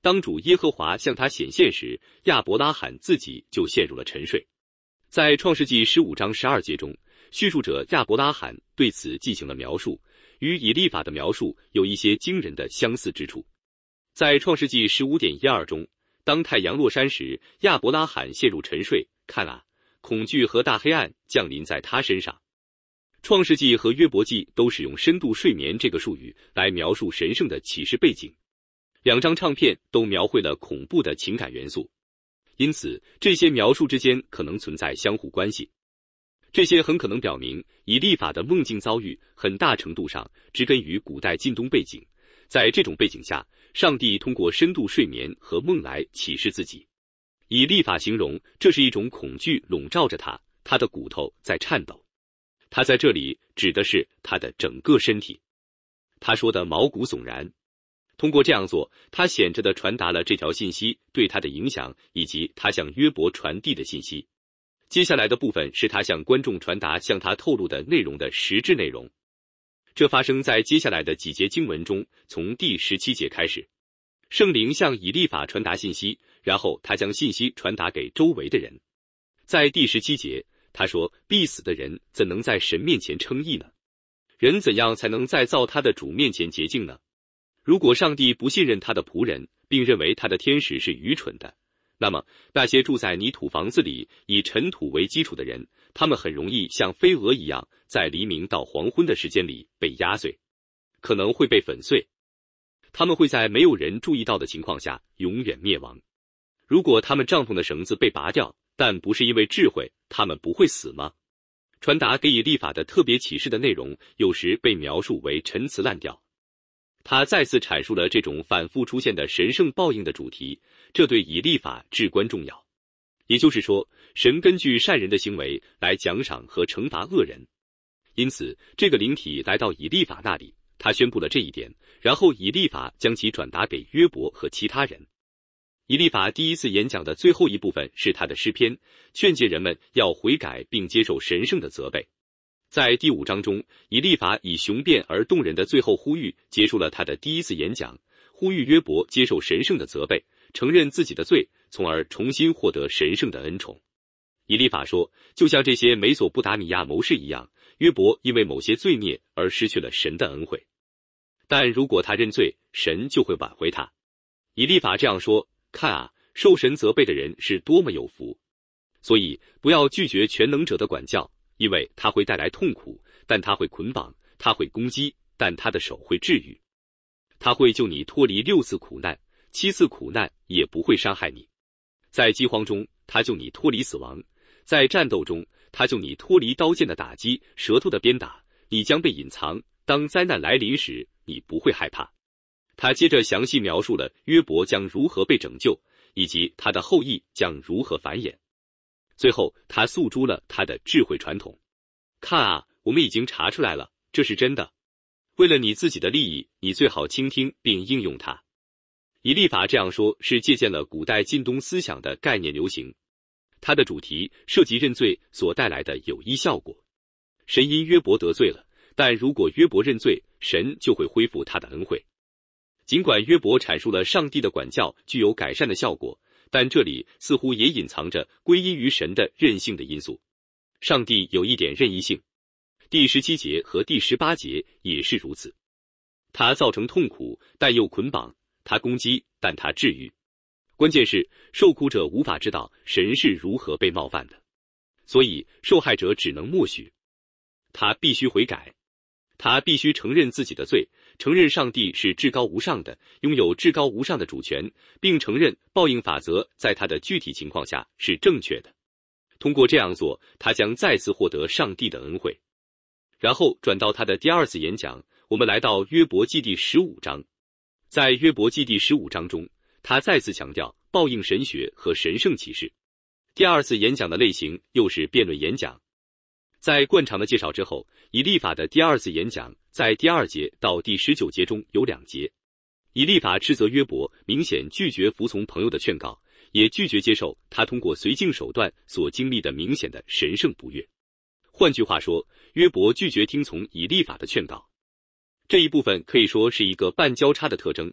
当主耶和华向他显现时，亚伯拉罕自己就陷入了沉睡。在创世纪15章12节中，叙述者亚伯拉罕对此进行了描述，与以利法的描述有一些惊人的相似之处。在创世纪15.12中，当太阳落山时，亚伯拉罕陷入沉睡，看啊，恐惧和大黑暗降临在他身上。创世纪和约伯记都使用深度睡眠这个术语来描述神圣的启示背景，两张唱片都描绘了恐怖的情感元素，因此这些描述之间可能存在相互关系。这些很可能表明以利法的梦境遭遇很大程度上植根于古代近东背景，在这种背景下，上帝通过深度睡眠和梦来启示自己。以利法形容这是一种恐惧笼罩着他，他的骨头在颤抖。他在这里指的是他的整个身体。他说的毛骨悚然。通过这样做，他显着地传达了这条信息对他的影响，以及他向约伯传递的信息。接下来的部分是他向观众传达向他透露的内容的实质内容。这发生在接下来的几节经文中，从第17节开始。圣灵向以利法传达信息，然后他将信息传达给周围的人。在第17节，他说，必死的人怎能在神面前称义呢？人怎样才能在造他的主面前洁净呢？如果上帝不信任他的仆人，并认为他的天使是愚蠢的，那么那些住在泥土房子里以尘土为基础的人，他们很容易像飞蛾一样，在黎明到黄昏的时间里被压碎，可能会被粉碎。他们会在没有人注意到的情况下永远灭亡。如果他们帐篷的绳子被拔掉，但不是因为智慧，他们不会死吗？传达给以利法的特别启示的内容，有时被描述为陈词滥调。他再次阐述了这种反复出现的神圣报应的主题，这对以利法至关重要。也就是说，神根据善人的行为来奖赏和惩罚恶人。因此，这个灵体来到以利法那里，他宣布了这一点，然后以利法将其转达给约伯和其他人。以利法第一次演讲的最后一部分是他的诗篇，劝诫人们要悔改并接受神圣的责备。在第5章中，以利法以雄辩而动人的最后呼吁结束了他的第一次演讲，呼吁约伯接受神圣的责备，承认自己的罪，从而重新获得神圣的恩宠。以利法说，就像这些美索不达米亚谋士一样，约伯因为某些罪孽而失去了神的恩惠，但如果他认罪，神就会挽回他。以利法这样说，看啊，受神责备的人是多么有福。所以不要拒绝全能者的管教，因为他会带来痛苦，但他会捆绑，他会攻击，但他的手会治愈。他会救你脱离6次苦难，7次苦难也不会伤害你。在饥荒中，他救你脱离死亡；在战斗中，他救你脱离刀剑的打击，舌头的鞭打，你将被隐藏。当灾难来临时，你不会害怕。他接着详细描述了约伯将如何被拯救，以及他的后裔将如何繁衍。最后，他诉诸了他的智慧传统。看啊，我们已经查出来了，这是真的。为了你自己的利益，你最好倾听并应用它。以利法这样说是借鉴了古代近东思想的概念流行，它的主题涉及认罪所带来的有益效果。神因约伯得罪了，但如果约伯认罪，神就会恢复他的恩惠。尽管约伯阐述了上帝的管教具有改善的效果，但这里似乎也隐藏着归因于神的任性的因素。上帝有一点任意性，第17节和第18节也是如此。他造成痛苦，但又捆绑；他攻击，但他治愈。关键是受苦者无法知道神是如何被冒犯的，所以受害者只能默许。他必须悔改，他必须承认自己的罪，承认上帝是至高无上的，拥有至高无上的主权，并承认报应法则在他的具体情况下是正确的。通过这样做，他将再次获得上帝的恩惠。然后转到他的第2次演讲，我们来到约伯记第15章。在约伯记第15章中，他再次强调报应神学和神圣启示。第2次演讲的类型又是辩论演讲。在惯常的介绍之后，以利法的第2次演讲在第2节到第19节中有2节。以利法斥责约伯明显拒绝服从朋友的劝告，也拒绝接受他通过绥靖手段所经历的明显的神圣不悦。换句话说，约伯拒绝听从以利法的劝告。这一部分可以说是一个半交叉的特征，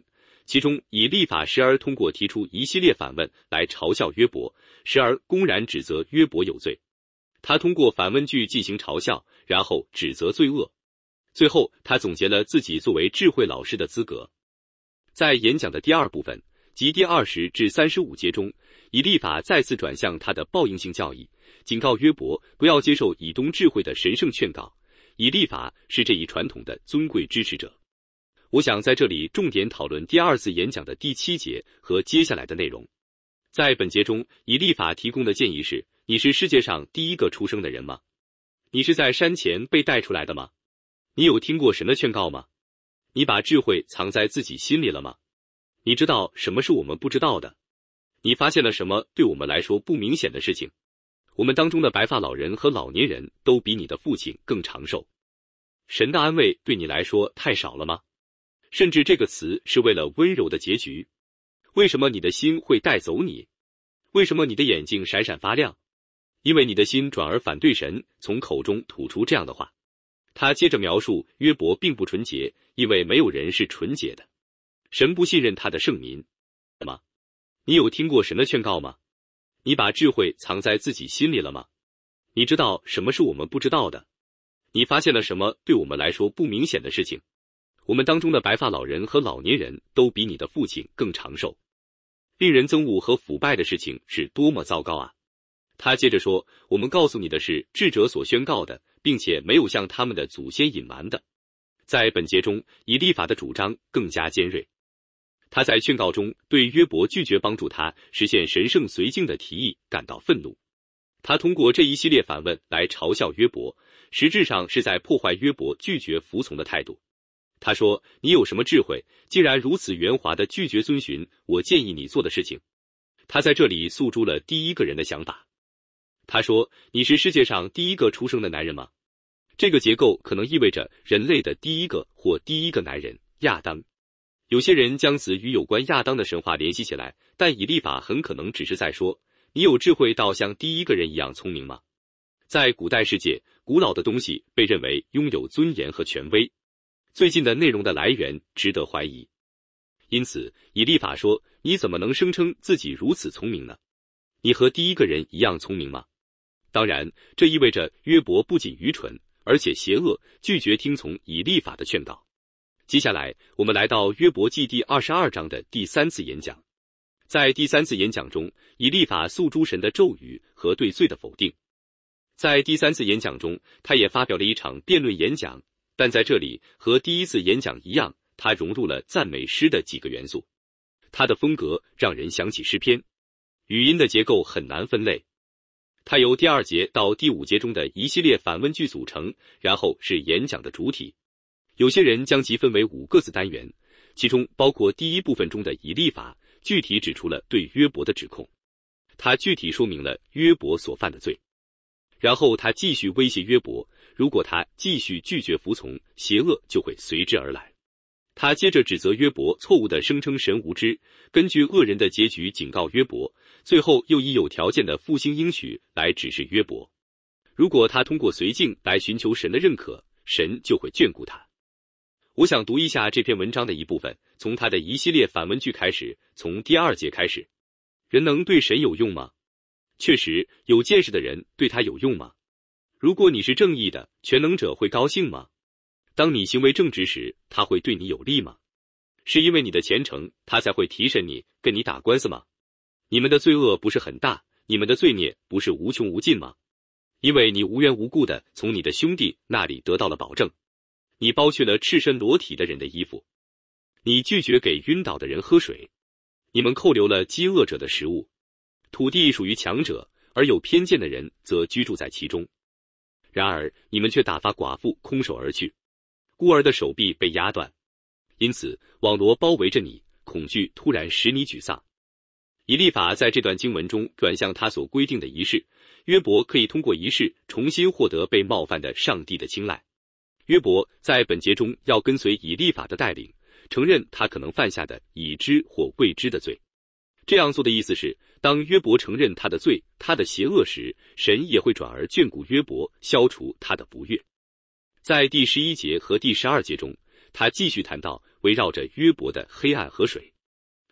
其中以利法时而通过提出一系列反问来嘲笑约伯，时而公然指责约伯有罪。他通过反问句进行嘲笑，然后指责罪恶。最后，他总结了自己作为智慧老师的资格。在演讲的第二部分，即第20至35节中，以利法再次转向他的报应性教义，警告约伯不要接受以东智慧的神圣劝告。以利法是这一传统的尊贵支持者。我想在这里重点讨论第二次演讲的第7节和接下来的内容。在本节中，以利法提供的建议是：你是世界上第一个出生的人吗？你是在山前被带出来的吗？你有听过神的劝告吗？你把智慧藏在自己心里了吗？你知道什么是我们不知道的？你发现了什么对我们来说不明显的事情？我们当中的白发老人和老年人都比你的父亲更长寿。神的安慰对你来说太少了吗？甚至这个词是为了温柔的结局。为什么你的心会带走你？为什么你的眼睛闪闪发亮？因为你的心转而反对神，从口中吐出这样的话。他接着描述约伯并不纯洁，因为没有人是纯洁的。神不信任他的圣民吗？你有听过神的劝告吗？你把智慧藏在自己心里了吗？你知道什么是我们不知道的？你发现了什么对我们来说不明显的事情？我们当中的白发老人和老年人都比你的父亲更长寿。令人憎恶和腐败的事情是多么糟糕啊！他接着说，我们告诉你的是智者所宣告的，并且没有向他们的祖先隐瞒的。在本节中，以利法的主张更加尖锐。他在劝告中对约伯拒绝帮助他实现神圣绥靖的提议感到愤怒。他通过这一系列反问来嘲笑约伯，实质上是在破坏约伯拒绝服从的态度。他说，你有什么智慧，竟然如此圆滑地拒绝遵循我建议你做的事情？他在这里诉诸了第一个人的想法。他说，你是世界上第一个出生的男人吗？这个结构可能意味着人类的第一个或第一个男人亚当。有些人将此与有关亚当的神话联系起来，但以利法很可能只是在说，你有智慧到像第一个人一样聪明吗？在古代世界，古老的东西被认为拥有尊严和权威。最近的内容的来源值得怀疑。因此，以利法说，你怎么能声称自己如此聪明呢？你和第一个人一样聪明吗？当然，这意味着约伯不仅愚蠢，而且邪恶，拒绝听从以利法的劝告。接下来，我们来到约伯记第22章的第3次演讲。在第3次演讲中，以利法诉诸神的咒语和对罪的否定。在第3次演讲中，他也发表了一场辩论演讲，但在这里和第1次演讲一样，他融入了赞美诗的几个元素。他的风格让人想起诗篇。语音的结构很难分类。它由第2节到第5节中的一系列反问句组成，然后是演讲的主体。有些人将其分为5个子单元，其中包括第1部分中的以利法，具体指出了对约伯的指控。他具体说明了约伯所犯的罪。然后他继续威胁约伯，如果他继续拒绝服从，邪恶就会随之而来。他接着指责约伯错误地声称神无知，根据恶人的结局警告约伯，最后又以有条件的复兴应许来指示约伯。如果他通过绥靖来寻求神的认可，神就会眷顾他。我想读一下这篇文章的一部分，从他的一系列反问句开始，从第2节开始。人能对神有用吗？确实，有见识的人对他有用吗？如果你是正义的，全能者会高兴吗？当你行为正直时，他会对你有利吗？是因为你的虔诚，他才会提审你，跟你打官司吗？你们的罪恶不是很大，你们的罪孽不是无穷无尽吗？因为你无缘无故的从你的兄弟那里得到了保证，你剥去了赤身裸体的人的衣服，你拒绝给晕倒的人喝水，你们扣留了饥饿者的食物。土地属于强者，而有偏见的人则居住在其中。然而你们却打发寡妇空手而去，孤儿的手臂被压断，因此网罗包围着你，恐惧突然使你沮丧。以利法在这段经文中转向他所规定的仪式，约伯可以通过仪式重新获得被冒犯的上帝的青睐。约伯在本节中要跟随以利法的带领，承认他可能犯下的已知或未知的罪。这样做的意思是，当约伯承认他的罪，他的邪恶时，神也会转而眷顾约伯，消除他的不悦。在第11节和第12节中，他继续谈到围绕着约伯的黑暗河水。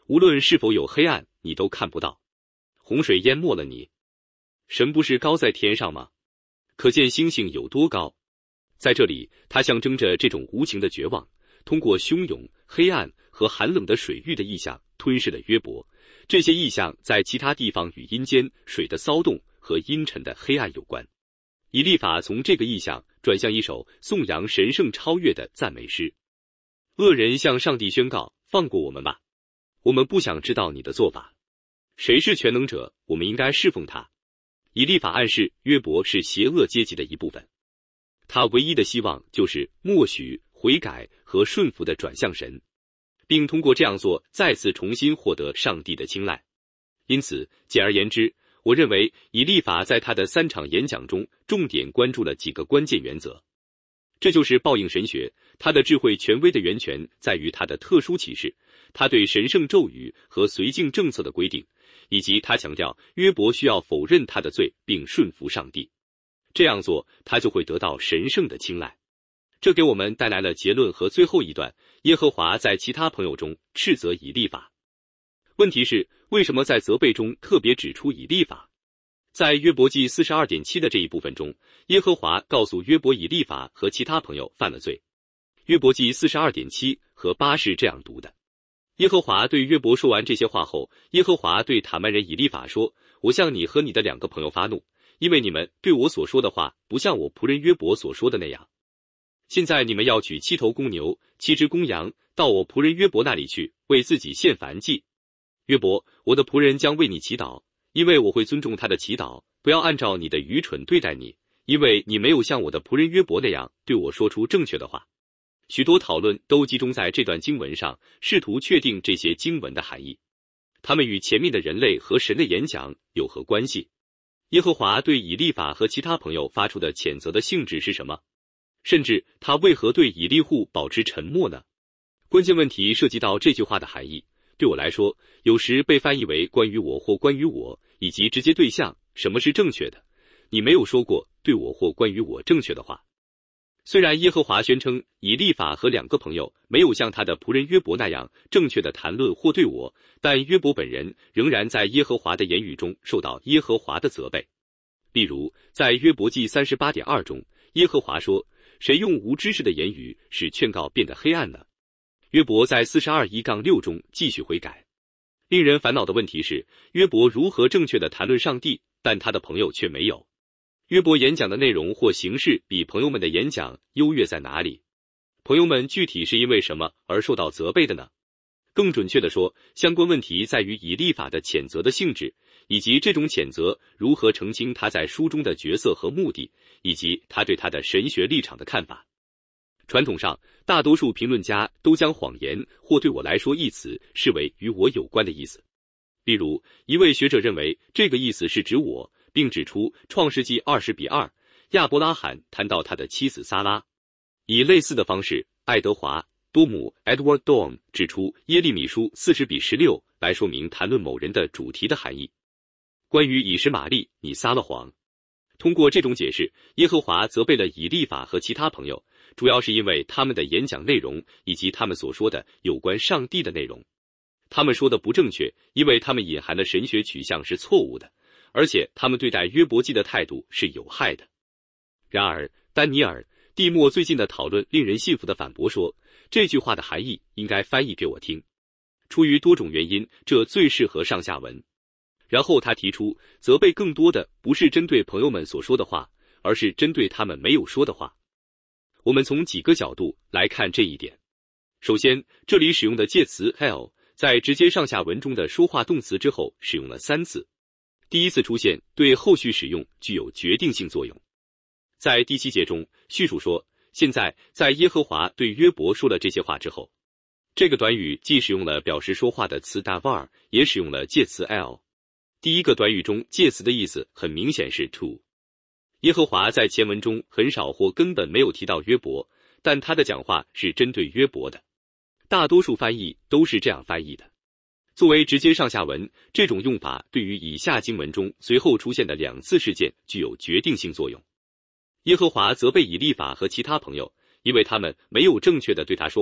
无论是否有黑暗，你都看不到。洪水淹没了你。神不是高在天上吗？可见星星有多高。在这里，它象征着这种无情的绝望，通过汹涌、黑暗和寒冷的水域的意象吞噬了约伯。这些意象在其他地方与阴间、水的骚动和阴沉的黑暗有关。以利法从这个意象转向一首颂扬神圣超越的赞美诗。恶人向上帝宣告：放过我们吧，我们不想知道你的做法。谁是全能者？我们应该侍奉他。以利法暗示约伯是邪恶阶级的一部分，他唯一的希望就是默许、悔改和顺服地转向神，并通过这样做再次重新获得上帝的青睐。因此，简而言之，我认为以利法在他的3场演讲中重点关注了几个关键原则。这就是报应神学，它的智慧权威的源泉在于它的特殊启示，它对神圣咒语和绥靖政策的规定，以及他强调约伯需要否认他的罪并顺服上帝。这样做，他就会得到神圣的青睐。这给我们带来了结论和最后一段，耶和华在其他朋友中斥责以利法。问题是，为什么在责备中特别指出以利法？在约伯记 42.7 的这一部分中，耶和华告诉约伯以利法和其他朋友犯了罪。约伯记 42.7 和8是这样读的：耶和华对约伯说完这些话后，耶和华对坦曼人以利法说：我向你和你的2个朋友发怒，因为你们对我所说的话不像我仆人约伯所说的那样。现在你们要取7头公牛、7只公羊，到我仆人约伯那里去，为自己献燔祭。约伯，我的仆人将为你祈祷，因为我会尊重他的祈祷，不要按照你的愚蠢对待你，因为你没有像我的仆人约伯那样对我说出正确的话。许多讨论都集中在这段经文上，试图确定这些经文的含义。他们与前面的人类和神的演讲有何关系？耶和华对以利法和其他朋友发出的谴责的性质是什么？甚至他为何对以利户保持沉默呢？关键问题涉及到这句话的含义。对我来说，有时被翻译为关于我或关于我，以及直接对象，什么是正确的？你没有说过对我或关于我正确的话。虽然耶和华宣称以利法和2个朋友没有像他的仆人约伯那样正确的谈论或对我，但约伯本人仍然在耶和华的言语中受到耶和华的责备。例如，在约伯记 38.2 中，耶和华说：谁用无知识的言语使劝告变得黑暗呢？约伯在 42.1-6 中继续悔改。令人烦恼的问题是，约伯如何正确地谈论上帝，但他的朋友却没有。约伯演讲的内容或形式比朋友们的演讲优越在哪里？朋友们具体是因为什么而受到责备的呢？更准确地说，相关问题在于以利法的谴责的性质，以及这种谴责如何澄清他在书中的角色和目的，以及他对他的神学立场的看法。传统上，大多数评论家都将谎言或对我来说一词视为与我有关的意思。例如，一位学者认为这个意思是指我，并指出创世纪20:2，亚伯拉罕谈到他的妻子撒拉。以类似的方式，爱德华多姆 Edward Dorm 指出耶利米书40:16来说明谈论某人的主题的含义。关于以实玛利，你撒了谎。通过这种解释，耶和华责备了以利法和其他朋友，主要是因为他们的演讲内容以及他们所说的有关上帝的内容。他们说的不正确，因为他们隐含的神学取向是错误的，而且他们对待约伯记的态度是有害的。然而，丹尼尔·蒂莫最近的讨论令人信服地反驳说，这句话的含义应该翻译给我听。出于多种原因，这最适合上下文。然后他提出，责备更多的不是针对朋友们所说的话，而是针对他们没有说的话。我们从几个角度来看这一点。首先，这里使用的介词 hell 在直接上下文中的说话动词之后使用了3次。第一次出现对后续使用具有决定性作用。在第7节中，叙述说，现在在耶和华对约伯说了这些话之后，这个短语既使用了表示说话的词 davar， 也使用了介词 l。第一个短语中介词的意思很明显是 to。耶和华在前文中很少或根本没有提到约伯，但他的讲话是针对约伯的。大多数翻译都是这样翻译的。作为直接上下文，这种用法对于以下经文中随后出现的2次事件具有决定性作用。耶和华责备以利法和其他朋友，因为他们没有正确的对他说话，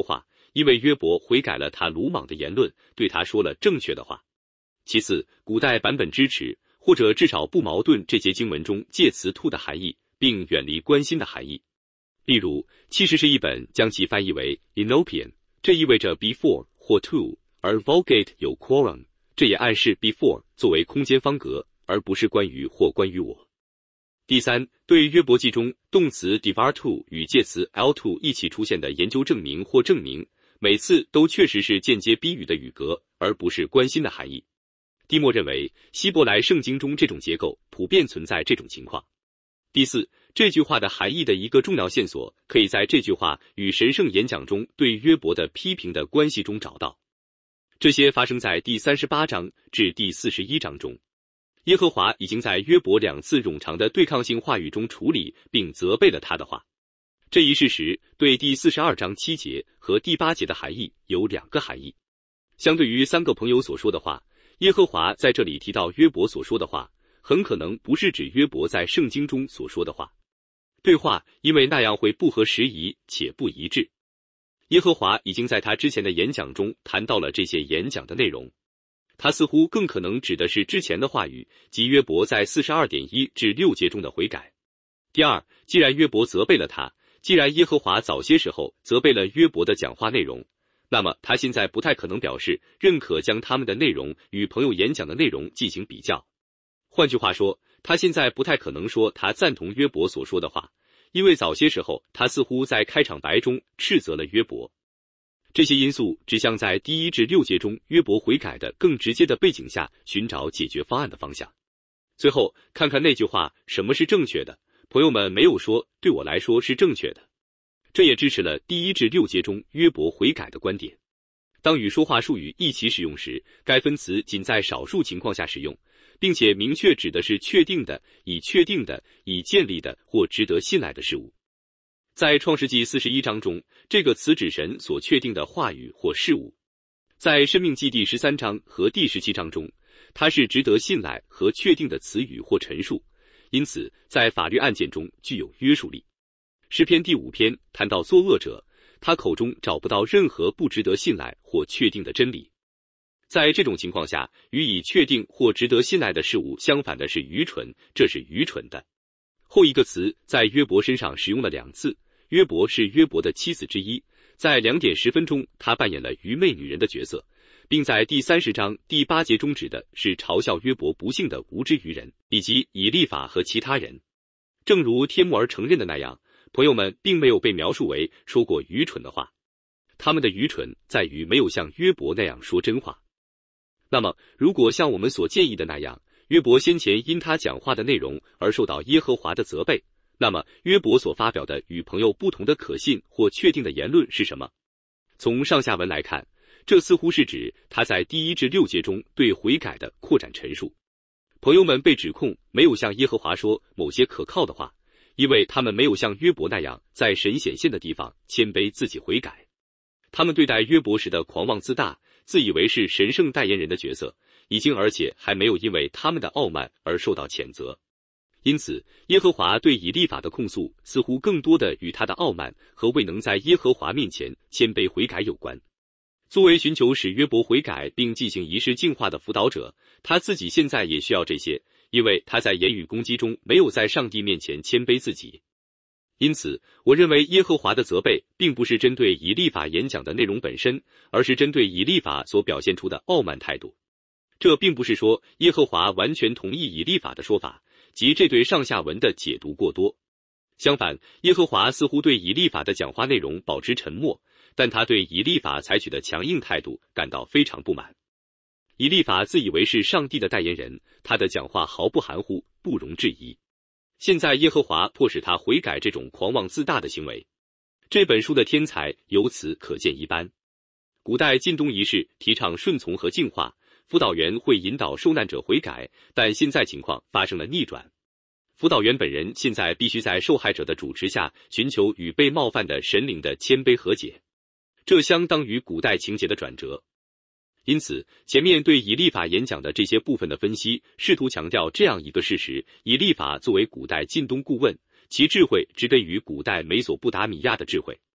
因为约伯悔改了他鲁莽的言论，对他说了正确的话。其次，古代版本支持或者至少不矛盾这节经文中介词 to 的含义，并远离关心的含义。例如，其实是一本将其翻译为 inopian， 这意味着 before 或 to， 而 Vulgate 有 quorum， 这也暗示 before 作为空间方格，而不是关于或关于我。第三，对约伯记中动词 devar to 与介词 l to 一起出现的研究证明或证明，每次都确实是间接宾语的语格，而不是关心的含义。蒂莫认为，希伯来圣经中这种结构普遍存在这种情况。第四，这句话的含义的一个重要线索，可以在这句话与神圣演讲中对约伯的批评的关系中找到。这些发生在第38章至第41章中。耶和华已经在约伯2次冗长的对抗性话语中处理并责备了他的话。这一事实对第42章7节和第8节的含义有2个含义。相对于3个朋友所说的话，耶和华在这里提到约伯所说的话，很可能不是指约伯在圣经中所说的话。对话因为那样会不合时宜且不一致。耶和华已经在他之前的演讲中谈到了这些演讲的内容。他似乎更可能指的是之前的话语，即约伯在 42.1 至6节中的悔改。第二，既然约伯责备了他，既然耶和华早些时候责备了约伯的讲话内容，那么他现在不太可能表示认可将他们的内容与朋友演讲的内容进行比较。换句话说，他现在不太可能说他赞同约伯所说的话，因为早些时候他似乎在开场白中斥责了约伯。这些因素指向在第1至6节中约伯悔改的更直接的背景下寻找解决方案的方向。最后，看看那句话，什么是正确的？朋友们没有说对我来说是正确的。这也支持了第1至6节中约伯悔改的观点。当与说话术语一起使用时，该分词仅在少数情况下使用，并且明确指的是确定的、已确定的、已建立的或值得信赖的事物。在创世纪41章中，这个词指神所确定的话语或事物。在申命记第13章和第17章中，它是值得信赖和确定的词语或陈述，因此在法律案件中具有约束力。诗篇第5篇谈到作恶者，他口中找不到任何不值得信赖或确定的真理。在这种情况下，与已确定或值得信赖的事物相反的是愚蠢，这是愚蠢的。后一个词在约伯身上使用了2次，约伯是约伯的妻子之一，在2点10分中他扮演了愚昧女人的角色，并在第30章第8节中指的是嘲笑约伯不幸的无知愚人，以及以利法和其他人。正如帖木儿承认的那样，朋友们并没有被描述为说过愚蠢的话，他们的愚蠢在于没有像约伯那样说真话。那么，如果像我们所建议的那样，约伯先前因他讲话的内容而受到耶和华的责备，那么约伯所发表的与朋友不同的可信或确定的言论是什么？从上下文来看，这似乎是指他在第1至6节中对悔改的扩展陈述。朋友们被指控没有向耶和华说某些可靠的话，因为他们没有像约伯那样在神显现的地方谦卑自己悔改。他们对待约伯时的狂妄自大，自以为是神圣代言人的角色，已经而且还没有因为他们的傲慢而受到谴责。因此，耶和华对以利法的控诉似乎更多的与他的傲慢和未能在耶和华面前谦卑悔改有关。作为寻求使约伯悔改并进行仪式净化的辅导者，他自己现在也需要这些，因为他在言语攻击中没有在上帝面前谦卑自己。因此，我认为耶和华的责备并不是针对以利法演讲的内容本身，而是针对以利法所表现出的傲慢态度。这并不是说耶和华完全同意以利法的说法，即这对上下文的解读过多。相反，耶和华似乎对以利法的讲话内容保持沉默，但他对以利法采取的强硬态度感到非常不满。以利法自以为是上帝的代言人，他的讲话毫不含糊，不容置疑。现在耶和华迫使他悔改这种狂妄自大的行为，这本书的天才由此可见一斑。古代晋东仪式提倡顺从和净化，辅导员会引导受难者悔改，但现在情况发生了逆转。辅导员本人现在必须在受害者的主持下寻求与被冒犯的神灵的谦卑和解，这相当于古代情节的转折。因此，前面对以利法演讲的这些部分的分析，试图强调这样一个事实：以利法作为古代晋东顾问，其智慧植根于古代美索不达米亚的智慧。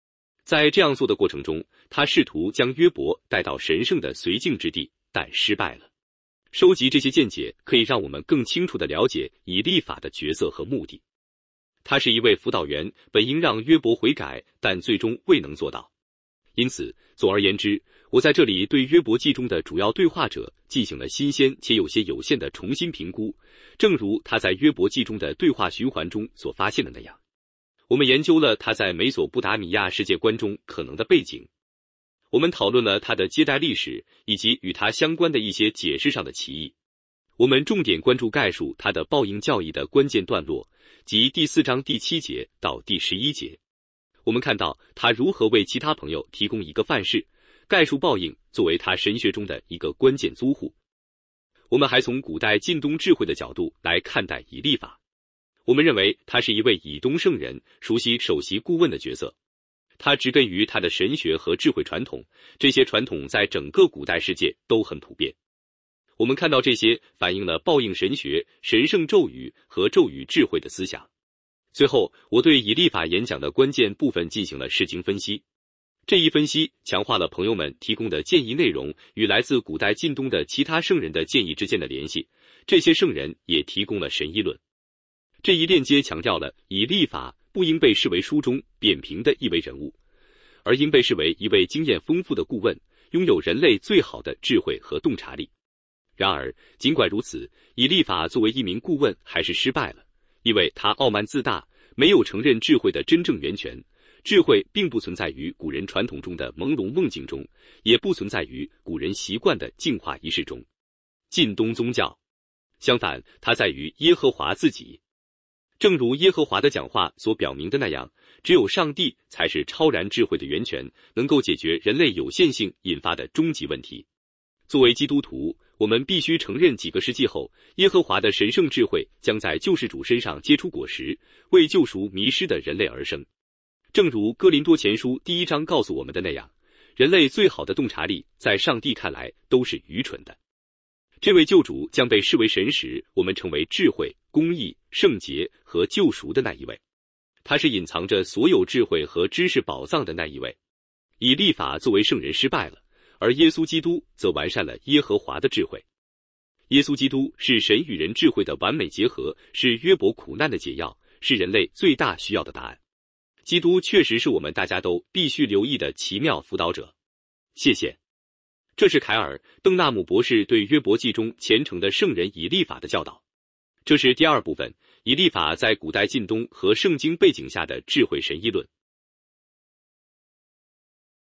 在这样做的过程中，他试图将约伯带到神圣的绥靖之地，但失败了。收集这些见解可以让我们更清楚地了解以利法的角色和目的。他是一位辅导员，本应让约伯悔改，但最终未能做到。因此，总而言之，我在这里对约伯记中的主要对话者进行了新鲜且有些有限的重新评估，正如他在约伯记中的对话循环中所发现的那样。我们研究了他在美索不达米亚世界观中可能的背景，我们讨论了他的接待历史以及与他相关的一些解释上的歧义。我们重点关注概述他的报应教义的关键段落，即第4章第7节到第11节。我们看到他如何为其他朋友提供一个范式，概述报应作为他神学中的一个关键租户。我们还从古代近东智慧的角度来看待以利法。我们认为他是一位以东圣人，熟悉首席顾问的角色。他植根于他的神学和智慧传统，这些传统在整个古代世界都很普遍。我们看到这些反映了报应神学、神圣咒语和咒语智慧的思想。最后，我对以利法演讲的关键部分进行了释经分析。这一分析强化了朋友们提供的建议内容与来自古代近东的其他圣人的建议之间的联系。这些圣人也提供了神议论。这一链接强调了以利法不应被视为书中扁平的一位人物，而应被视为一位经验丰富的顾问，拥有人类最好的智慧和洞察力。然而，尽管如此，以利法作为一名顾问还是失败了，因为他傲慢自大，没有承认智慧的真正源泉。智慧并不存在于古人传统中的朦胧梦境中，也不存在于古人习惯的净化仪式中。近东宗教，相反，它在于耶和华自己。正如耶和华的讲话所表明的那样，只有上帝才是超然智慧的源泉，能够解决人类有限性引发的终极问题。作为基督徒，我们必须承认几个世纪后，耶和华的神圣智慧将在救世主身上结出果实，为救赎迷失的人类而生。正如哥林多前书第1章告诉我们的那样，人类最好的洞察力在上帝看来都是愚蠢的。这位救主将被视为神时，我们称为智慧、公义、圣洁和救赎的那一位。他是隐藏着所有智慧和知识宝藏的那一位。以利法作为圣人失败了，而耶稣基督则完善了耶和华的智慧。耶稣基督是神与人智慧的完美结合，是约伯苦难的解药，是人类最大需要的答案。基督确实是我们大家都必须留意的奇妙辅导者。谢谢。这是凯尔·邓纳姆博士对约伯记中虔诚的圣人以利法的教导。这是第2部分，以利法在古代近东和圣经背景下的智慧神议论。